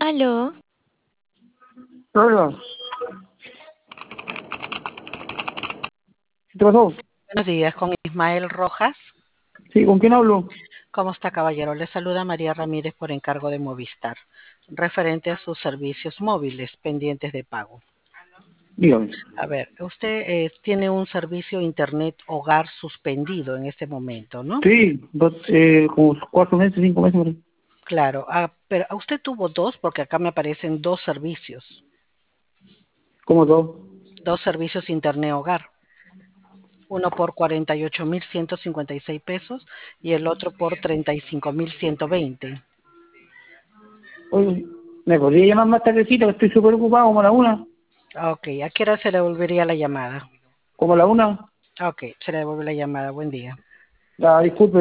Aló, Hola, ¿qué te pasó? Buenos días, con Ismael Rojas. Sí, ¿con quién hablo? ¿Cómo está, caballero? Le saluda María Ramírez por encargo de Movistar, referente a sus servicios móviles pendientes de pago. Dígame. A ver, usted tiene un servicio Internet Hogar suspendido en este momento, ¿no? Sí, como 4 meses, 5 meses, por ahí. Claro, pero usted tuvo dos porque acá me aparecen ¿Cómo todo? dos servicios Internet Hogar. Uno por 48.156 pesos y el otro por 35.120. Oye, ¿me podría llamar más tardecito? Que estoy súper ocupado, como a la una. Ok, ¿a qué hora se le volvería la llamada? Como a la una. Ok, se le devuelve la llamada. Buen día. Ya, disculpe.